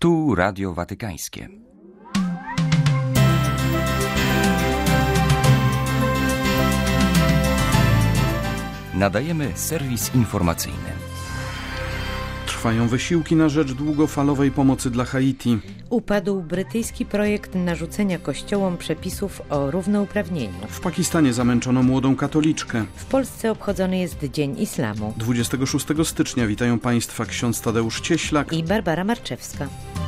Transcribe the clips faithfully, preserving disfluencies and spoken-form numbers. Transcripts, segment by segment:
Tu Radio Watykańskie. Nadajemy serwis informacyjny. Trwają wysiłki na rzecz długofalowej pomocy dla Haiti. Upadł brytyjski projekt narzucenia kościołom przepisów o równouprawnieniu. W Pakistanie zamęczono młodą katoliczkę. W Polsce obchodzony jest Dzień Islamu. dwudziestego szóstego stycznia witają Państwa ksiądz Tadeusz Cieślak i Barbara Marczewska.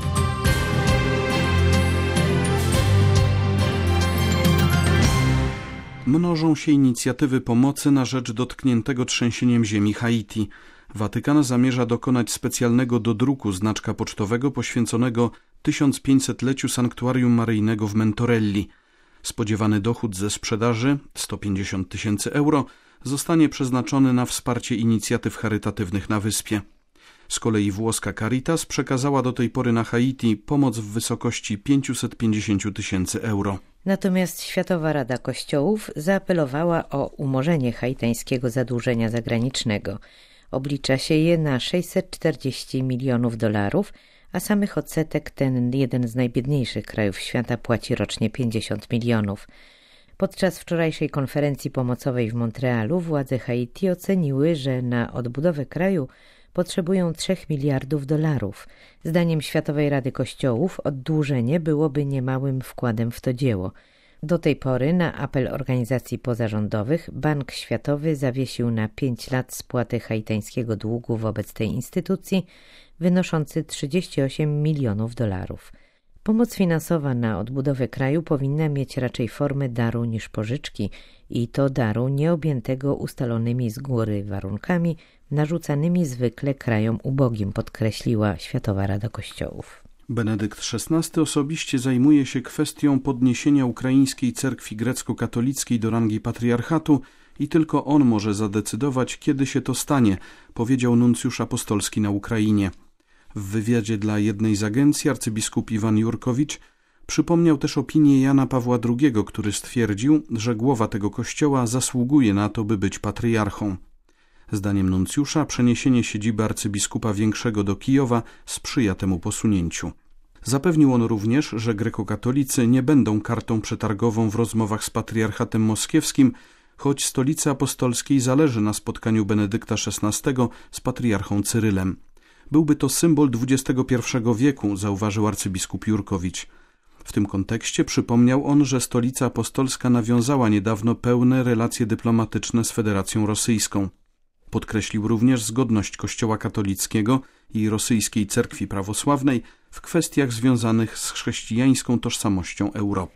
Mnożą się inicjatywy pomocy na rzecz dotkniętego trzęsieniem ziemi Haiti. Watykan zamierza dokonać specjalnego dodruku znaczka pocztowego poświęconego tysiąc pięćsetleciu sanktuarium maryjnego w Mentorelli. Spodziewany dochód ze sprzedaży, sto pięćdziesiąt tysięcy euro, zostanie przeznaczony na wsparcie inicjatyw charytatywnych na wyspie. Z kolei włoska Caritas przekazała do tej pory na Haiti pomoc w wysokości pięćset pięćdziesiąt tysięcy euro. Natomiast Światowa Rada Kościołów zaapelowała o umorzenie haitańskiego zadłużenia zagranicznego. Oblicza się je na sześćset czterdzieści milionów dolarów, a samych odsetek ten jeden z najbiedniejszych krajów świata płaci rocznie pięćdziesiąt milionów. Podczas wczorajszej konferencji pomocowej w Montrealu władze Haiti oceniły, że na odbudowę kraju potrzebują trzech miliardów dolarów. Zdaniem Światowej Rady Kościołów oddłużenie byłoby niemałym wkładem w to dzieło. Do tej pory na apel organizacji pozarządowych Bank Światowy zawiesił na pięć lat spłatę haitańskiego długu wobec tej instytucji, wynoszący trzydzieści osiem milionów dolarów. Pomoc finansowa na odbudowę kraju powinna mieć raczej formę daru niż pożyczki i to daru nieobjętego ustalonymi z góry warunkami, narzucanymi zwykle krajom ubogim, podkreśliła Światowa Rada Kościołów. Benedykt szesnasty osobiście zajmuje się kwestią podniesienia ukraińskiej cerkwi grecko-katolickiej do rangi patriarchatu i tylko on może zadecydować, kiedy się to stanie, powiedział nuncjusz apostolski na Ukrainie. W wywiadzie dla jednej z agencji arcybiskup Iwan Jurkowicz przypomniał też opinię Jana Pawła drugiego, który stwierdził, że głowa tego kościoła zasługuje na to, by być patriarchą. Zdaniem nuncjusza przeniesienie siedziby arcybiskupa większego do Kijowa sprzyja temu posunięciu. Zapewnił on również, że grekokatolicy nie będą kartą przetargową w rozmowach z patriarchatem moskiewskim, choć stolicy apostolskiej zależy na spotkaniu Benedykta szesnastego z patriarchą Cyrylem. Byłby to symbol dwudziestego pierwszego wieku, zauważył arcybiskup Jurkowicz. W tym kontekście przypomniał on, że stolica apostolska nawiązała niedawno pełne relacje dyplomatyczne z Federacją Rosyjską. Podkreślił również zgodność Kościoła katolickiego i rosyjskiej cerkwi prawosławnej w kwestiach związanych z chrześcijańską tożsamością Europy.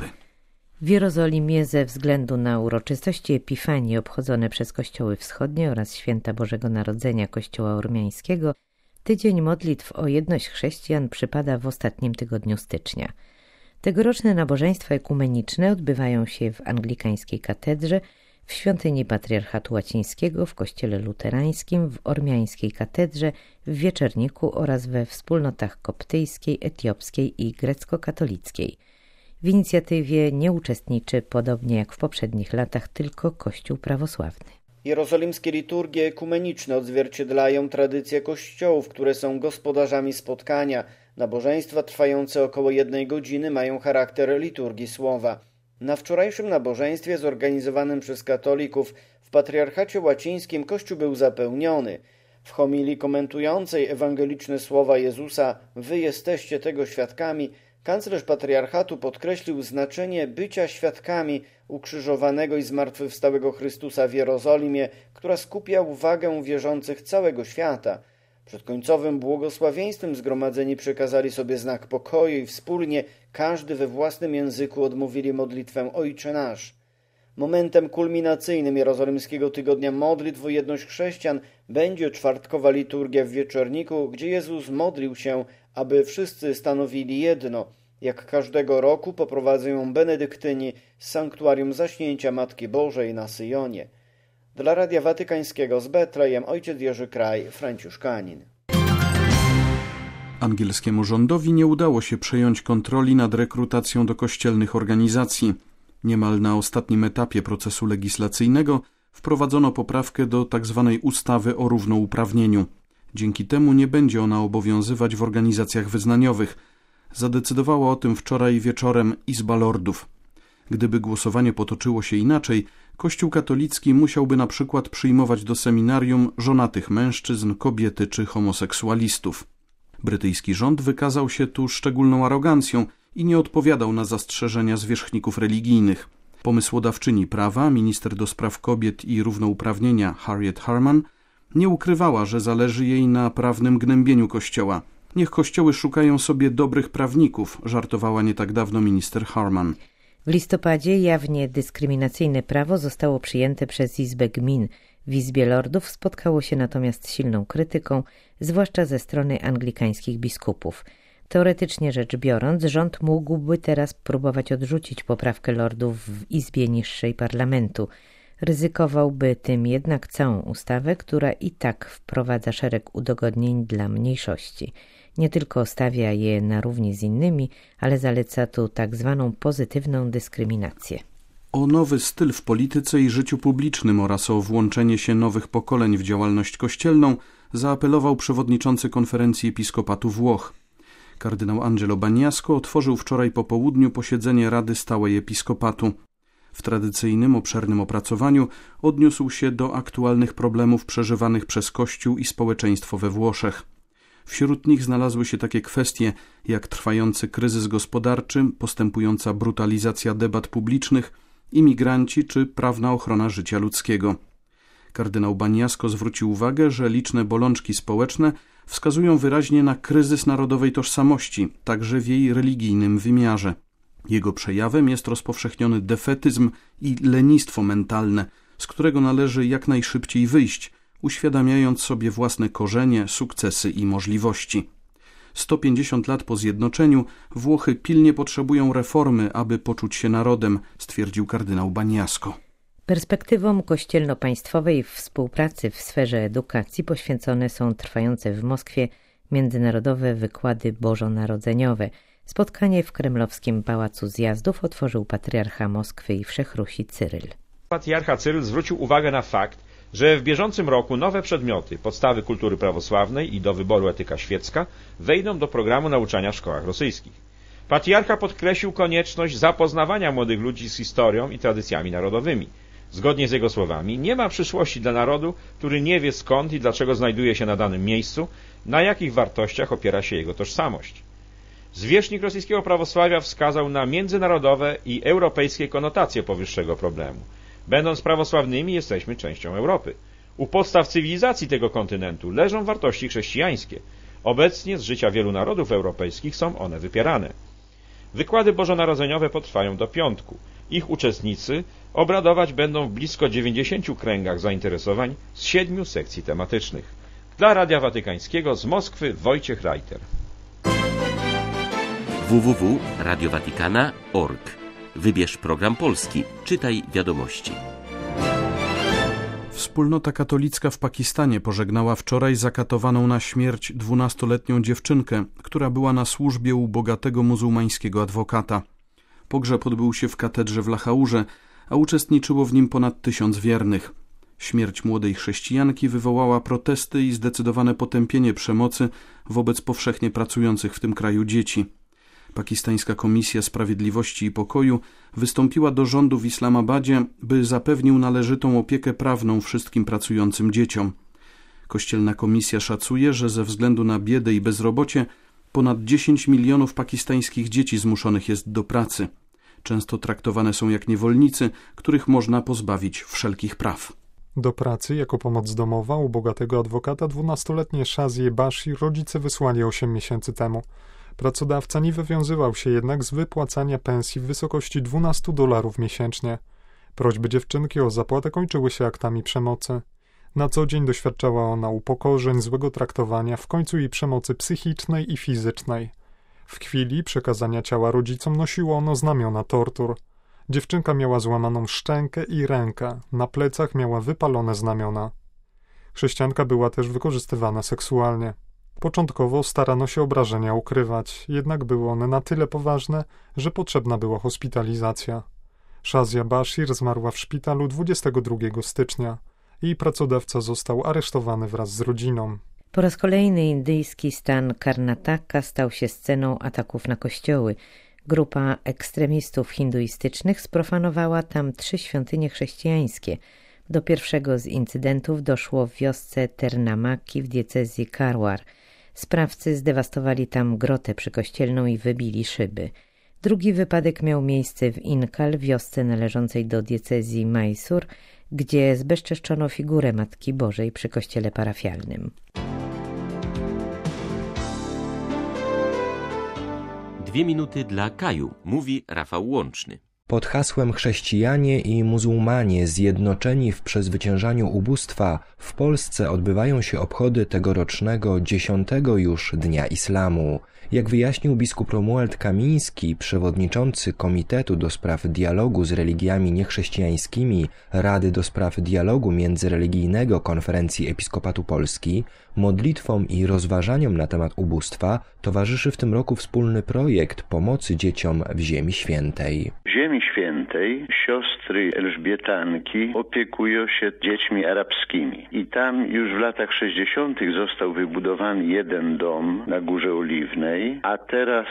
W Jerozolimie ze względu na uroczystości Epifanii obchodzone przez kościoły wschodnie oraz święta Bożego Narodzenia Kościoła Ormiańskiego tydzień modlitw o jedność chrześcijan przypada w ostatnim tygodniu stycznia. Tegoroczne nabożeństwa ekumeniczne odbywają się w anglikańskiej katedrze, w świątyni Patriarchatu Łacińskiego, w kościele luterańskim, w ormiańskiej katedrze, w Wieczerniku oraz we wspólnotach koptyjskiej, etiopskiej i grecko-katolickiej. W inicjatywie nie uczestniczy, podobnie jak w poprzednich latach, tylko Kościół prawosławny. Jerozolimskie liturgie ekumeniczne odzwierciedlają tradycje kościołów, które są gospodarzami spotkania. Nabożeństwa trwające około jednej godziny mają charakter liturgii słowa. Na wczorajszym nabożeństwie zorganizowanym przez katolików w Patriarchacie Łacińskim Kościół był zapełniony. W homilii komentującej ewangeliczne słowa Jezusa „Wy jesteście tego świadkami” kanclerz patriarchatu podkreślił znaczenie bycia świadkami ukrzyżowanego i zmartwychwstałego Chrystusa w Jerozolimie, która skupia uwagę wierzących całego świata. Przed końcowym błogosławieństwem zgromadzeni przekazali sobie znak pokoju i wspólnie, każdy we własnym języku, odmówili modlitwę Ojcze Nasz. Momentem kulminacyjnym Jerozolimskiego Tygodnia Modlitw o jedność chrześcijan będzie czwartkowa liturgia w Wieczerniku, gdzie Jezus modlił się, aby wszyscy stanowili jedno. Jak każdego roku poprowadzą ją benedyktyni z sanktuarium Zaśnięcia Matki Bożej na Syjonie. Dla Radia Watykańskiego z Betlejem ojciec Jerzy Kraj, franciszkanin. Angielskiemu rządowi nie udało się przejąć kontroli nad rekrutacją do kościelnych organizacji. Niemal na ostatnim etapie procesu legislacyjnego wprowadzono poprawkę do tzw. ustawy o równouprawnieniu. Dzięki temu nie będzie ona obowiązywać w organizacjach wyznaniowych. Zadecydowała o tym wczoraj wieczorem Izba Lordów. Gdyby głosowanie potoczyło się inaczej, Kościół katolicki musiałby na przykład przyjmować do seminarium żonatych mężczyzn, kobiety czy homoseksualistów. Brytyjski rząd wykazał się tu szczególną arogancją i nie odpowiadał na zastrzeżenia zwierzchników religijnych. Pomysłodawczyni prawa, minister do spraw kobiet i równouprawnienia Harriet Harman, nie ukrywała, że zależy jej na prawnym gnębieniu Kościoła. Niech kościoły szukają sobie dobrych prawników, żartowała nie tak dawno minister Harman. W listopadzie jawnie dyskryminacyjne prawo zostało przyjęte przez Izbę Gmin. W Izbie Lordów spotkało się natomiast z silną krytyką, zwłaszcza ze strony anglikańskich biskupów. Teoretycznie rzecz biorąc, rząd mógłby teraz próbować odrzucić poprawkę lordów w Izbie Niższej Parlamentu. Ryzykowałby tym jednak całą ustawę, która i tak wprowadza szereg udogodnień dla mniejszości. Nie tylko stawia je na równi z innymi, ale zaleca tu tak zwaną pozytywną dyskryminację. O nowy styl w polityce i życiu publicznym oraz o włączenie się nowych pokoleń w działalność kościelną zaapelował przewodniczący Konferencji Episkopatu Włoch. Kardynał Angelo Bagnasco otworzył wczoraj po południu posiedzenie Rady Stałej Episkopatu. W tradycyjnym, obszernym opracowaniu odniósł się do aktualnych problemów przeżywanych przez Kościół i społeczeństwo we Włoszech. Wśród nich znalazły się takie kwestie jak trwający kryzys gospodarczy, postępująca brutalizacja debat publicznych, imigranci czy prawna ochrona życia ludzkiego. Kardynał Bagnasco zwrócił uwagę, że liczne bolączki społeczne wskazują wyraźnie na kryzys narodowej tożsamości, także w jej religijnym wymiarze. Jego przejawem jest rozpowszechniony defetyzm i lenistwo mentalne, z którego należy jak najszybciej wyjść, uświadamiając sobie własne korzenie, sukcesy i możliwości. sto pięćdziesiąt lat po zjednoczeniu Włochy pilnie potrzebują reformy, aby poczuć się narodem, stwierdził kardynał Bagnasco. Perspektywom kościelno-państwowej współpracy w sferze edukacji poświęcone są trwające w Moskwie międzynarodowe wykłady bożonarodzeniowe. Spotkanie w kremlowskim Pałacu Zjazdów otworzył patriarcha Moskwy i Wszechrusi Cyryl. Patriarcha Cyryl zwrócił uwagę na fakt, że w bieżącym roku nowe przedmioty, podstawy kultury prawosławnej i do wyboru etyka świecka wejdą do programu nauczania w szkołach rosyjskich. Patriarcha podkreślił konieczność zapoznawania młodych ludzi z historią i tradycjami narodowymi. Zgodnie z jego słowami, nie ma przyszłości dla narodu, który nie wie skąd i dlaczego znajduje się na danym miejscu, na jakich wartościach opiera się jego tożsamość. Zwierzchnik rosyjskiego prawosławia wskazał na międzynarodowe i europejskie konotacje powyższego problemu. Będąc prawosławnymi, jesteśmy częścią Europy. U podstaw cywilizacji tego kontynentu leżą wartości chrześcijańskie. Obecnie z życia wielu narodów europejskich są one wypierane. Wykłady bożonarodzeniowe potrwają do piątku. Ich uczestnicy obradować będą w blisko dziewięćdziesięciu kręgach zainteresowań z siedmiu sekcji tematycznych. Dla Radia Watykańskiego z Moskwy Wojciech Reiter. w w w kropka radio watikana kropka org. Wybierz program polski. Czytaj wiadomości. Wspólnota katolicka w Pakistanie pożegnała wczoraj zakatowaną na śmierć dwunastoletnią dziewczynkę, która była na służbie u bogatego muzułmańskiego adwokata. Pogrzeb odbył się w katedrze w Lachaurze, a uczestniczyło w nim ponad tysiąc wiernych. Śmierć młodej chrześcijanki wywołała protesty i zdecydowane potępienie przemocy wobec powszechnie pracujących w tym kraju dzieci. Pakistańska Komisja Sprawiedliwości i Pokoju wystąpiła do rządu w Islamabadzie, by zapewnił należytą opiekę prawną wszystkim pracującym dzieciom. Kościelna komisja szacuje, że ze względu na biedę i bezrobocie ponad dziesięć milionów pakistańskich dzieci zmuszonych jest do pracy. Często traktowane są jak niewolnicy, których można pozbawić wszelkich praw. Do pracy jako pomoc domowa u bogatego adwokata dwunastoletnie Shazie Bashi rodzice wysłali osiem miesięcy temu. Pracodawca nie wywiązywał się jednak z wypłacania pensji w wysokości dwunastu dolarów miesięcznie. Prośby dziewczynki o zapłatę kończyły się aktami przemocy. Na co dzień doświadczała ona upokorzeń, złego traktowania, w końcu i przemocy psychicznej i fizycznej. W chwili przekazania ciała rodzicom nosiło ono znamiona tortur. Dziewczynka miała złamaną szczękę i rękę, na plecach miała wypalone znamiona. Chrześcijanka była też wykorzystywana seksualnie. Początkowo starano się obrażenia ukrywać, jednak były one na tyle poważne, że potrzebna była hospitalizacja. Shazia Bashir zmarła w szpitalu dwudziestego drugiego stycznia. Jej pracodawca został aresztowany wraz z rodziną. Po raz kolejny indyjski stan Karnataka stał się sceną ataków na kościoły. Grupa ekstremistów hinduistycznych sprofanowała tam trzy świątynie chrześcijańskie. Do pierwszego z incydentów doszło w wiosce Ternamaki w diecezji Karwar. Sprawcy zdewastowali tam grotę przykościelną i wybili szyby. Drugi wypadek miał miejsce w Inkal, wiosce należącej do diecezji Mysore, gdzie zbezczeszczono figurę Matki Bożej przy kościele parafialnym. Dwie minuty dla Kaju, mówi Rafał Łączny. Pod hasłem Chrześcijanie i muzułmanie zjednoczeni w przezwyciężaniu ubóstwa w Polsce odbywają się obchody tegorocznego dziesiątego już Dnia Islamu. Jak wyjaśnił biskup Romuald Kamiński, przewodniczący Komitetu do Spraw Dialogu z Religiami Niechrześcijańskimi Rady do Spraw Dialogu Międzyreligijnego Konferencji Episkopatu Polski, modlitwom i rozważaniom na temat ubóstwa towarzyszy w tym roku wspólny projekt pomocy dzieciom w Ziemi Świętej. W Ziemi Świętej siostry Elżbietanki opiekują się dziećmi arabskimi i tam już w latach sześćdziesiątych został wybudowany jeden dom na Górze Oliwnej, a teraz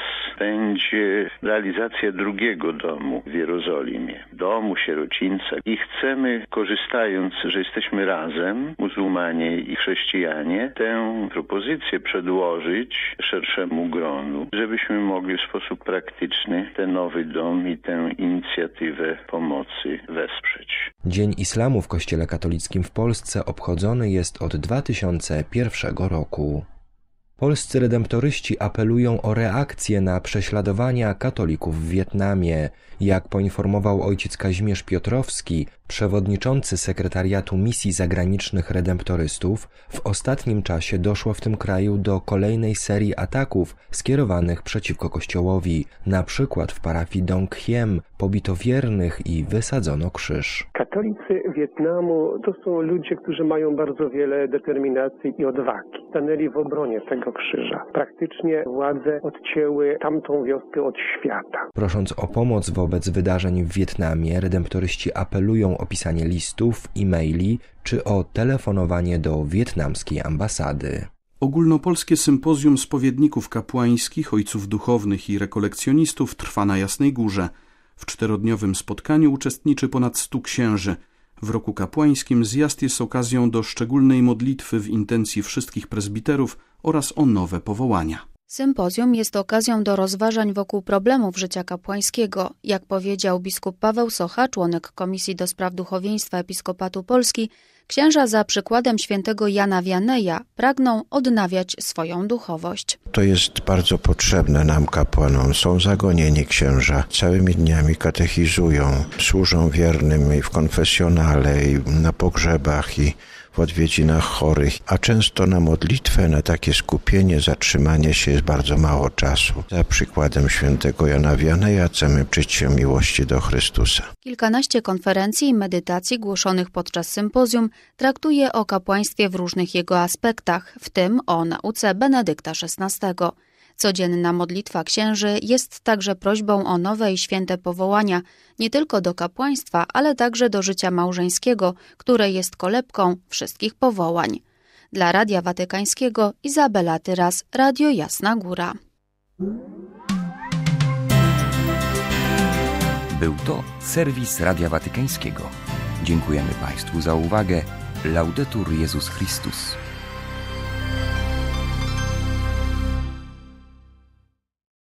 będzie realizacja drugiego domu w Jerozolimie, domu sierocińca i chcemy, korzystając, że jesteśmy razem, muzułmanie i chrześcijanie, tę propozycję przedłożyć szerszemu gronu, żebyśmy mogli w sposób praktyczny ten nowy dom i tę inicjatywę pomocy wesprzeć. Dzień Islamu w Kościele katolickim w Polsce obchodzony jest od dwa tysiące pierwszego roku. Polscy redemptoryści apelują o reakcję na prześladowania katolików w Wietnamie. Jak poinformował ojciec Kazimierz Piotrowski, przewodniczący sekretariatu misji zagranicznych redemptorystów, w ostatnim czasie doszło w tym kraju do kolejnej serii ataków skierowanych przeciwko kościołowi. Na przykład w parafii Dong Hiem pobito wiernych i wysadzono krzyż. Katolicy Wietnamu to są ludzie, którzy mają bardzo wiele determinacji i odwagi. Stanęli w obronie tego krzyża. Praktycznie władze odcięły tamtą wioskę od świata. Prosząc o pomoc wobec wydarzeń w Wietnamie, redemptoryści apelują o pisanie listów, e-maili czy o telefonowanie do wietnamskiej ambasady. Ogólnopolskie sympozjum spowiedników kapłańskich, ojców duchownych i rekolekcjonistów trwa na Jasnej Górze. W czterodniowym spotkaniu uczestniczy ponad stu księży. W roku kapłańskim zjazd jest okazją do szczególnej modlitwy w intencji wszystkich prezbiterów oraz o nowe powołania. Sympozjum jest okazją do rozważań wokół problemów życia kapłańskiego. Jak powiedział biskup Paweł Socha, członek Komisji do Spraw Duchowieństwa Episkopatu Polski, księża za przykładem świętego Jana Wianeja pragną odnawiać swoją duchowość. To jest bardzo potrzebne nam, kapłanom. Są zagonieni księża. Całymi dniami katechizują, służą wiernym i w konfesjonale, i na pogrzebach, i w odwiedzinach chorych, a często na modlitwę, na takie skupienie, zatrzymanie się jest bardzo mało czasu. Za przykładem świętego Jana Wianeja chcemy uczyć się miłości do Chrystusa. Kilkanaście konferencji i medytacji głoszonych podczas sympozjum traktuje o kapłaństwie w różnych jego aspektach, w tym o nauce Benedykta szesnastego. Codzienna modlitwa księży jest także prośbą o nowe i święte powołania, nie tylko do kapłaństwa, ale także do życia małżeńskiego, które jest kolebką wszystkich powołań. Dla Radia Watykańskiego Izabela Tyras, Radio Jasna Góra. Był to serwis Radia Watykańskiego. Dziękujemy Państwu za uwagę. Laudetur Jezus Chrystus.